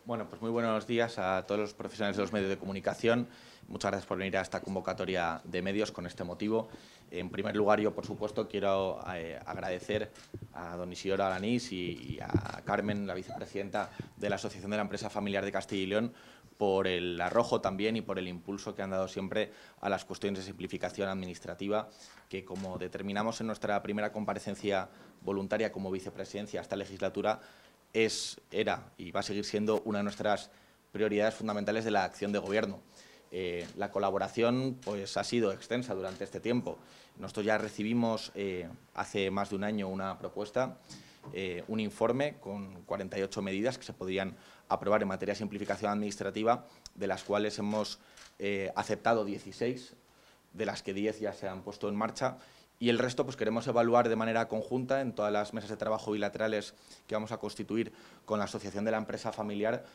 Bueno, pues muy buenos días a todos los profesionales de los medios de comunicación. Muchas gracias por venir a esta convocatoria de medios con este motivo. En primer lugar, yo, por supuesto, quiero agradecer a don Isidoro Alanís y a Carmen, la vicepresidenta de la Asociación de la Empresa Familiar de Castilla y León, por el arrojo también y por el impulso que han dado siempre a las cuestiones de simplificación administrativa, que, como determinamos en nuestra primera comparecencia voluntaria como vicepresidencia esta legislatura, era y va a seguir siendo una de nuestras prioridades fundamentales de la acción de Gobierno. La colaboración pues, ha sido extensa durante este tiempo. Nosotros ya recibimos hace más de un año una propuesta, un informe con 48 medidas que se podrían aprobar en materia de simplificación administrativa, de las cuales hemos aceptado 16, de las que 10 ya se han puesto en marcha. Y el resto pues queremos evaluar de manera conjunta en todas las mesas de trabajo bilaterales que vamos a constituir con la Asociación de la Empresa Familiar,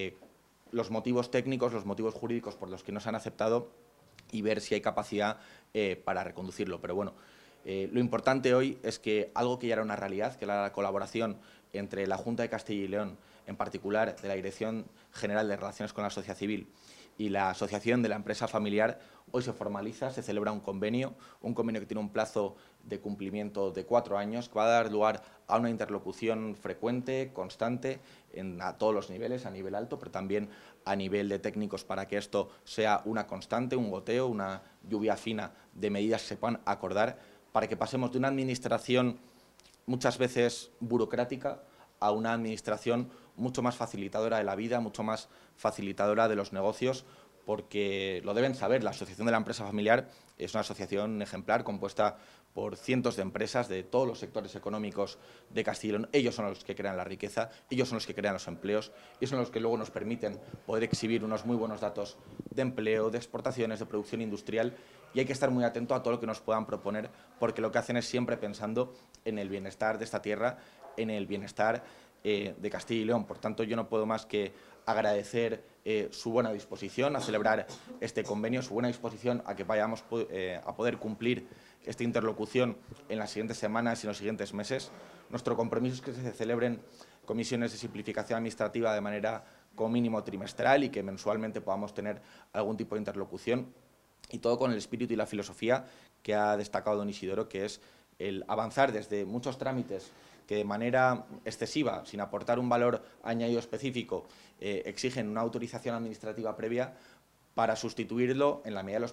los motivos técnicos, los motivos jurídicos por los que no se han aceptado y ver si hay capacidad para reconducirlo. Pero bueno, lo importante hoy es que algo que ya era una realidad, que era la colaboración entre la Junta de Castilla y León, en particular de la Dirección General de Relaciones con la Sociedad Civil, y la Asociación de la Empresa Familiar, hoy se formaliza, se celebra un convenio que tiene un plazo de cumplimiento de 4 años, que va a dar lugar a una interlocución frecuente, constante, a todos los niveles, a nivel alto, pero también a nivel de técnicos, para que esto sea una constante, un goteo, una lluvia fina de medidas que se puedan acordar, para que pasemos de una administración muchas veces burocrática a una administración mucho más facilitadora de la vida, mucho más facilitadora de los negocios, porque lo deben saber, la Asociación de la Empresa Familiar es una asociación ejemplar compuesta por cientos de empresas de todos los sectores económicos de Castilla y León. Ellos son los que crean la riqueza, ellos son los que crean los empleos y son los que luego nos permiten poder exhibir unos muy buenos datos de empleo, de exportaciones, de producción industrial, y hay que estar muy atento a todo lo que nos puedan proponer, porque lo que hacen es siempre pensando en el bienestar de esta tierra, en el bienestar de Castilla y León. Por tanto, yo no puedo más que agradecer su buena disposición a celebrar este convenio, su buena disposición a que vayamos a poder cumplir esta interlocución en las siguientes semanas y en los siguientes meses. Nuestro compromiso es que se celebren comisiones de simplificación administrativa de manera como mínimo trimestral y que mensualmente podamos tener algún tipo de interlocución, y todo con el espíritu y la filosofía que ha destacado don Isidoro, que es el avanzar desde muchos trámites que de manera excesiva, sin aportar un valor añadido específico, exigen una autorización administrativa previa, para sustituirlo en la medida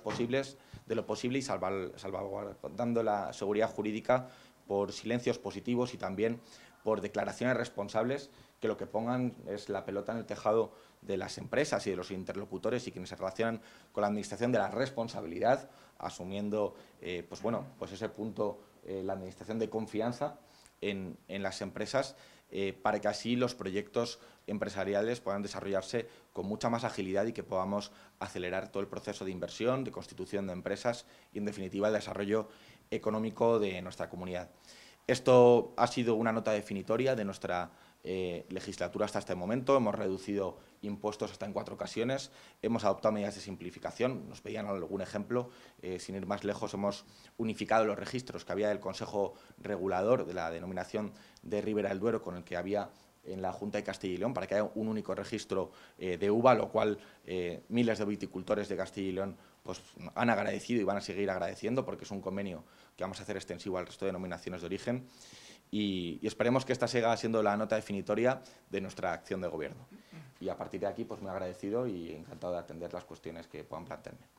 de lo posible y salvaguardando la seguridad jurídica por silencios positivos y también por declaraciones responsables que lo que pongan es la pelota en el tejado de las empresas y de los interlocutores y quienes se relacionan con la Administración, de la responsabilidad, asumiendo pues ese punto, la Administración de confianza en las empresas, para que así los proyectos empresariales puedan desarrollarse con mucha más agilidad y que podamos acelerar todo el proceso de inversión, de constitución de empresas y, en definitiva, el desarrollo económico de nuestra comunidad. Esto ha sido una nota definitoria de nuestra legislatura hasta este momento. Hemos reducido impuestos hasta en 4 ocasiones, hemos adoptado medidas de simplificación, nos pedían algún ejemplo, sin ir más lejos, hemos unificado los registros que había del Consejo Regulador de la denominación de Ribera del Duero con el que había en la Junta de Castilla y León, para que haya un único registro de uva, lo cual miles de viticultores de Castilla y León pues, han agradecido y van a seguir agradeciendo, porque es un convenio que vamos a hacer extensivo al resto de denominaciones de origen, y esperemos que esta siga siendo la nota definitoria de nuestra acción de Gobierno. Y a partir de aquí, pues muy agradecido y encantado de atender las cuestiones que puedan plantearme.